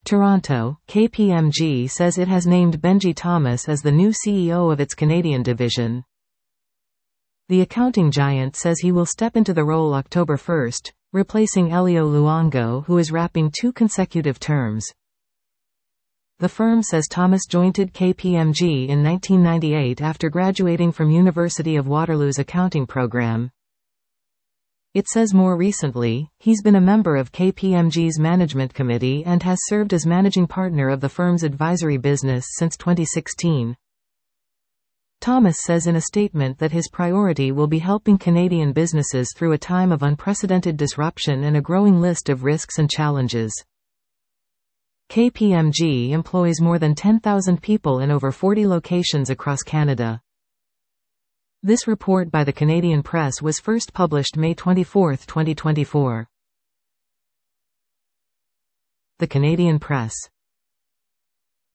Toronto, KPMG says it has named Benji Thomas as the new CEO of its Canadian division. The accounting giant says he will step into the role October 1, replacing Elio Luongo, who is wrapping 2 consecutive terms. The firm says Thomas joined KPMG in 1998 after graduating from University of Waterloo's accounting program. It says more recently, he's been a member of KPMG's management committee and has served as managing partner of the firm's advisory business since 2016. Thomas says in a statement that his priority will be helping Canadian businesses through a time of unprecedented disruption and a growing list of risks and challenges. KPMG employs more than 10,000 people in over 40 locations across Canada. This report by the Canadian Press was first published May 24, 2024. The Canadian Press.